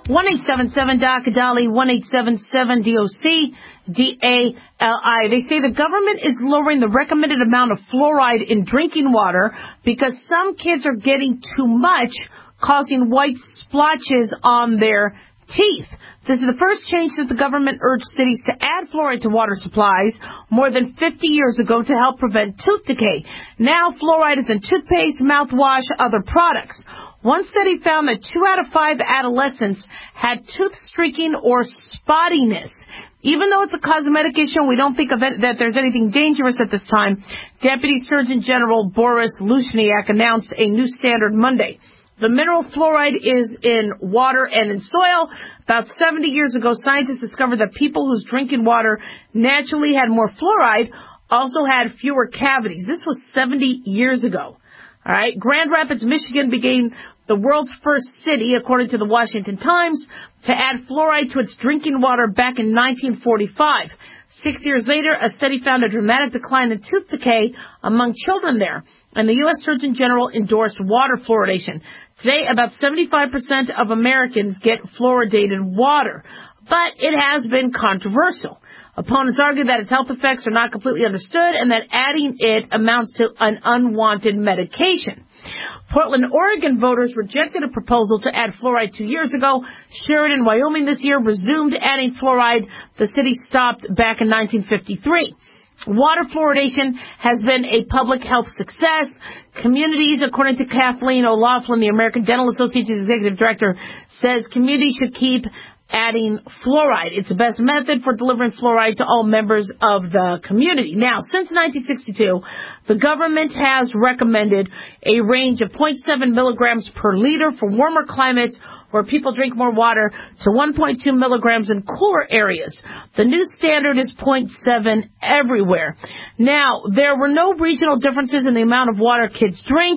one eight seven seven D O C D A L I, one eight seven seven D O C D A L I. They say the government is lowering the recommended amount of fluoride in drinking water because some kids are getting too much, causing white splotches on their teeth. This is the first change since the government urged cities to add fluoride to water supplies more than fifty years ago to help prevent tooth decay. Now fluoride is in toothpaste, mouthwash, other products. One study found that two out of five adolescents had tooth streaking or spottiness. Even though it's a cosmetic issue and we don't think of it, that there's anything dangerous at this time, Deputy Surgeon General Boris Lushniak announced a new standard Monday. The mineral fluoride is in water and in soil. About seventy years ago, scientists discovered that people whose drinking water naturally had more fluoride also had fewer cavities. This was seventy years ago. All right. Grand Rapids, Michigan became the world's first city, according to the Washington Times, to add fluoride to its drinking water back in nineteen forty-five. Six years later, a study found a dramatic decline in tooth decay among children there, and the U S Surgeon General endorsed water fluoridation. Today, about seventy-five percent of Americans get fluoridated water, but it has been controversial. Opponents argue that its health effects are not completely understood and that adding it amounts to an unwanted medication. Portland, Oregon voters rejected a proposal to add fluoride two years ago. Sheridan, Wyoming this year resumed adding fluoride. The city stopped back in nineteen fifty-three. Water fluoridation has been a public health success. Communities, according to Kathleen O'Laughlin, the American Dental Association's executive director, says communities should keep adding fluoride. It's the best method for delivering fluoride to all members of the community. Now, since nineteen sixty-two, the government has recommended a range of zero point seven milligrams per liter for warmer climates where people drink more water to one point two milligrams in cooler areas. The new standard is zero point seven everywhere. Now, there were no regional differences in the amount of water kids drink,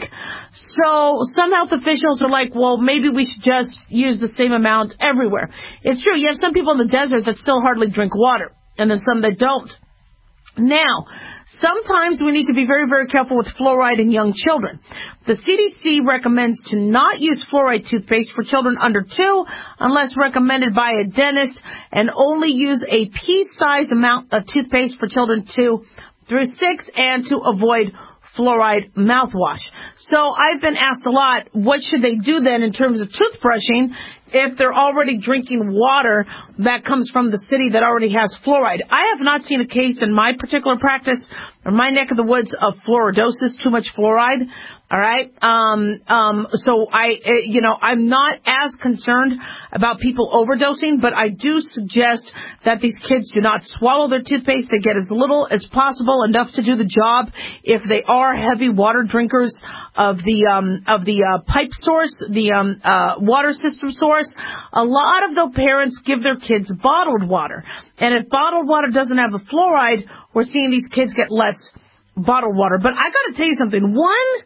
so some health officials are like, well, maybe we should just use the same amount everywhere. It's true, you have some people in the desert that still hardly drink water, and then some that don't. Now, sometimes we need to be very, very careful with fluoride in young children. The C D C recommends to not use fluoride toothpaste for children under two unless recommended by a dentist, and only use a pea-sized amount of toothpaste for children two through six, and to avoid fluoride mouthwash. So I've been asked a lot, what should they do then in terms of toothbrushing if they're already drinking water that comes from the city that already has fluoride? I have not seen a case in my particular practice or my neck of the woods of fluoridosis, too much fluoride. All right. Um, um, so I, uh, you know, I'm not as concerned about people overdosing, but I do suggest that these kids do not swallow their toothpaste. They get as little as possible, enough to do the job. If they are heavy water drinkers of the, um, of the, uh, pipe source, the, um, uh, water system source, a lot of the parents give their kids bottled water. And if bottled water doesn't have the fluoride, we're seeing these kids get less bottled water. But I gotta tell you something. One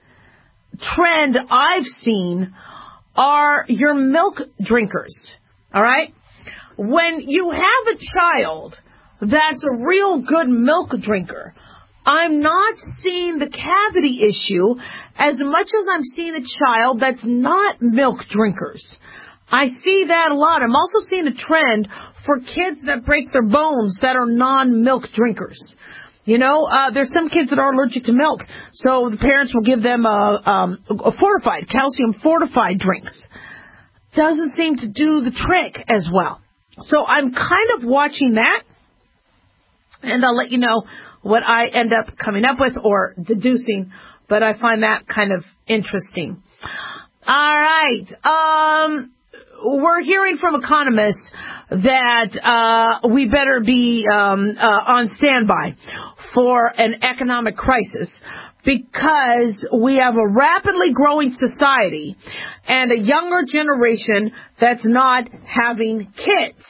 trend I've seen are your milk drinkers, all right? When you have a child that's a real good milk drinker, I'm not seeing the cavity issue as much as I'm seeing a child that's not milk drinkers. I see that a lot. I'm also seeing a trend for kids that break their bones that are non-milk drinkers. You know, uh, there's some kids that are allergic to milk, so the parents will give them a, um, a fortified, calcium fortified drinks. Doesn't seem to do the trick as well. So I'm kind of watching that, and I'll let you know what I end up coming up with or deducing, but I find that kind of interesting. All right. Um, we're hearing from economists that uh we better be um uh, on standby for an economic crisis because we have a rapidly growing society and a younger generation that's not having kids.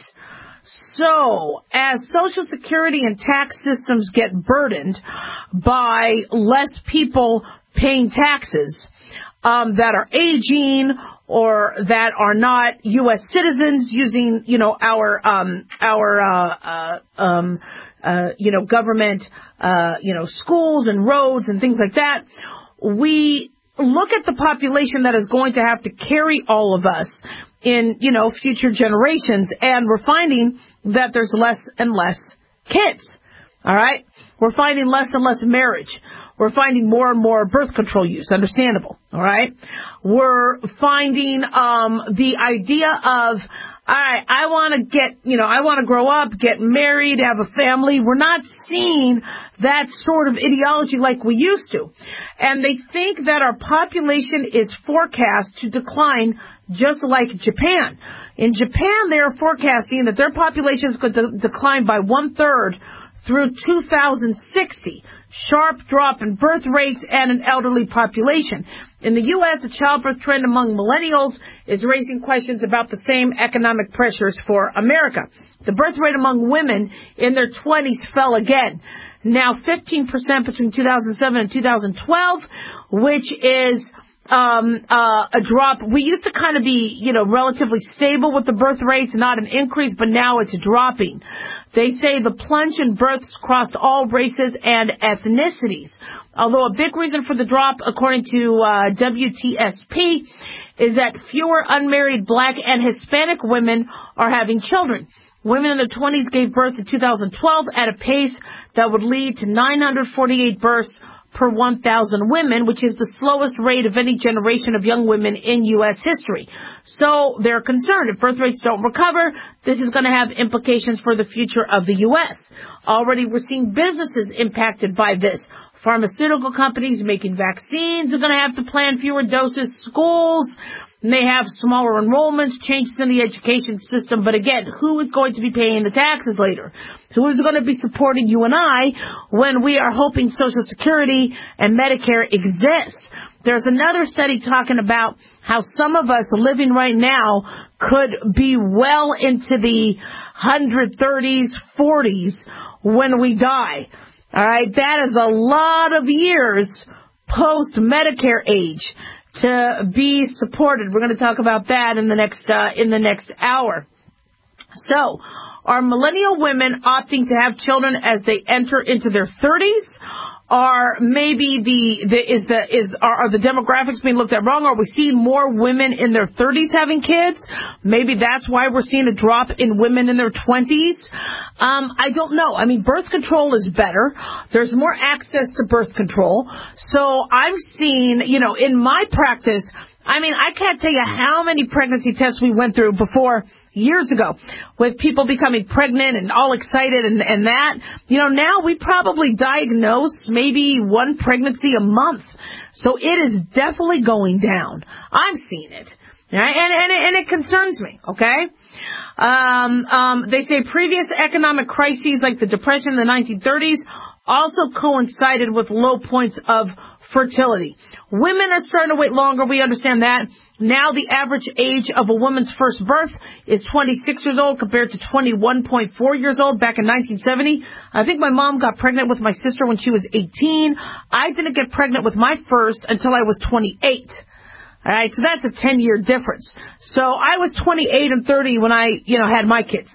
So, as Social Security and tax systems get burdened by less people paying taxes um that are aging or that are not U S citizens using, you know, our, um, our, uh, uh, um, uh, you know, government, uh, you know, schools and roads and things like that, we look at the population that is going to have to carry all of us in, you know, future generations. And we're finding that there's less and less kids. All right? We're finding less and less marriage. We're finding more and more birth control use. Understandable. All right? We're finding um, the idea of, all right, I want to get, you know, I want to grow up, get married, have a family. We're not seeing that sort of ideology like we used to. And they think that our population is forecast to decline just like Japan. In Japan, they're forecasting that their population is going to decline by one-third through two thousand sixty. Sharp drop in birth rates and an elderly population. In the U S, the childbirth trend among millennials is raising questions about the same economic pressures for America. The birth rate among women in their twenties fell again. Now fifteen percent between two thousand seven and two thousand twelve, which is um uh a drop. We used to kind of be, you know, relatively stable with the birth rates, not an increase, but now it's dropping. They say the plunge in births crossed all races and ethnicities. Although a big reason for the drop, according to uh, W T S P, is that fewer unmarried black and Hispanic women are having children. Women in their twenties gave birth in two thousand twelve at a pace that would lead to nine hundred forty-eight births per one thousand women, which is the slowest rate of any generation of young women in U S history. So they're concerned if birth rates don't recover, this is going to have implications for the future of the U S. Already we're seeing businesses impacted by this. Pharmaceutical companies making vaccines are going to have to plan fewer doses. Schools may have smaller enrollments, changes in the education system. But again, who is going to be paying the taxes later? Who is going to be supporting you and I when we are hoping Social Security and Medicare exist? There's another study talking about how some of us living right now could be well into the one hundred thirties, forties when we die. All right, that is a lot of years post-Medicare age to be supported. We're going to talk about that in the next uh, in the next hour. So, are millennial women opting to have children as they enter into their thirties? Are maybe the, the is the is are, are the demographics being looked at wrong? Are we seeing more women in their thirties having kids? Maybe that's why we're seeing a drop in women in their twenties. Um, I don't know. I mean, birth control is better. There's more access to birth control. So I've seen, you know, in my practice, I mean, I can't tell you how many pregnancy tests we went through before years ago with people becoming pregnant and all excited and, and that. You know, now we probably diagnose maybe one pregnancy a month. So it is definitely going down. I'm seeing it. Right? And, and, and it concerns me, okay? Um, um, they say previous economic crises like the Depression in the nineteen thirties also coincided with low points of fertility. Women are starting to wait longer. We understand that. Now the average age of a woman's first birth is twenty-six years old compared to twenty-one point four years old back in nineteen seventy. I think my mom got pregnant with my sister when she was eighteen. I didn't get pregnant with my first until I was twenty-eight. All right, so that's a ten-year difference. So I was twenty-eight and thirty when I, you know, had my kids.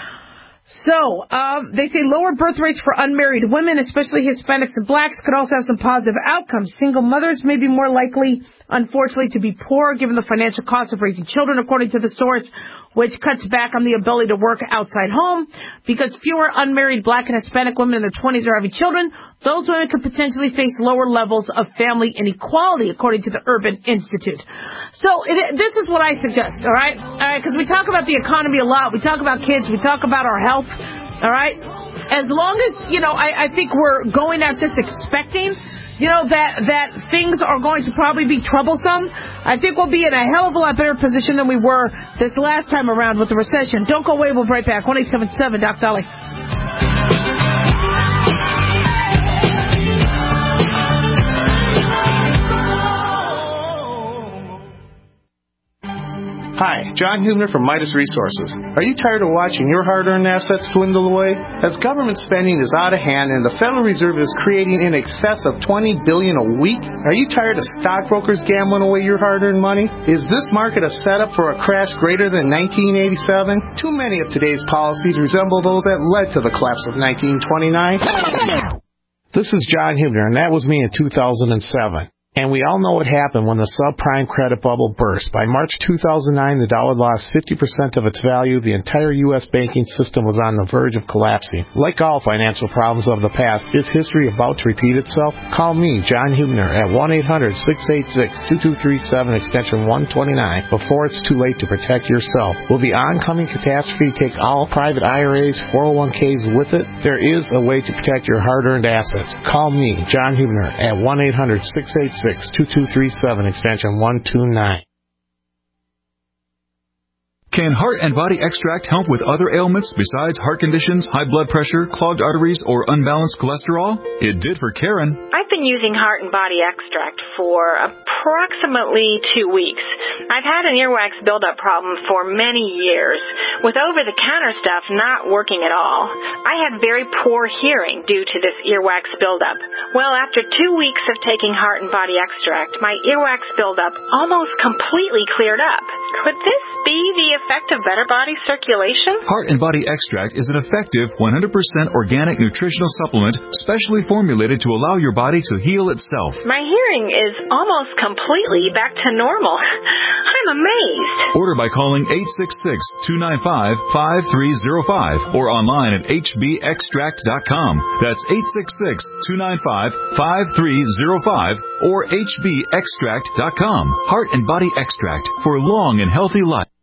So, um, they say lower birth rates for unmarried women, especially Hispanics and blacks, could also have some positive outcomes. Single mothers may be more likely, unfortunately, to be poor given the financial cost of raising children, according to the source, which cuts back on the ability to work outside home. Because fewer unmarried black and Hispanic women in their twenties are having children, those women could potentially face lower levels of family inequality, according to the Urban Institute. So this is what I suggest, all right? All right, because we talk about the economy a lot. We talk about kids. We talk about our health, all right? As long as, you know, I, I think we're going at this expecting, you know, that, that things are going to probably be troublesome, I think we'll be in a hell of a lot better position than we were this last time around with the recession. Don't go away. We'll be right back. one eight seven seven Doc Dolly. Hi, John Hubner from Midas Resources. Are you tired of watching your hard-earned assets dwindle away? As government spending is out of hand and the Federal Reserve is creating in excess of twenty billion dollars a week, are you tired of stockbrokers gambling away your hard-earned money? Is this market a setup for a crash greater than nineteen eighty-seven? Too many of today's policies resemble those that led to the collapse of nineteen twenty-nine. This is John Hubner, and that was me in two thousand seven. And we all know what happened when the subprime credit bubble burst. By March two thousand nine, the dollar lost fifty percent of its value. The entire U S banking system was on the verge of collapsing. Like all financial problems of the past, is history about to repeat itself? Call me, John Hubner, at one eight hundred, six eight six, two two three seven, extension one twenty-nine, before it's too late to protect yourself. Will the oncoming catastrophe take all private I R As, four oh one k's with it? There is a way to protect your hard-earned assets. Call me, John Hubner, at one eight hundred, six eight six, two two three seven, extension one two nine. Can Heart and Body Extract help with other ailments besides heart conditions, high blood pressure, clogged arteries, or unbalanced cholesterol? It did for Karen. I've been using Heart and Body Extract for approximately two weeks. I've had an earwax buildup problem for many years, with over-the-counter stuff not working at all. I had very poor hearing due to this earwax buildup. Well, after two weeks of taking Heart and Body Extract, my earwax buildup almost completely cleared up. Could this be the effect of better body circulation? Heart and Body Extract is an effective one hundred percent organic nutritional supplement specially formulated to allow your body to heal itself. My hearing is almost completely back to normal. I'm amazed. Order by calling eight six six, two nine five, five three zero five or online at h b extract dot com. That's eight six six, two nine five, five three zero five or h b extract dot com. Heart and Body Extract for long and healthy life.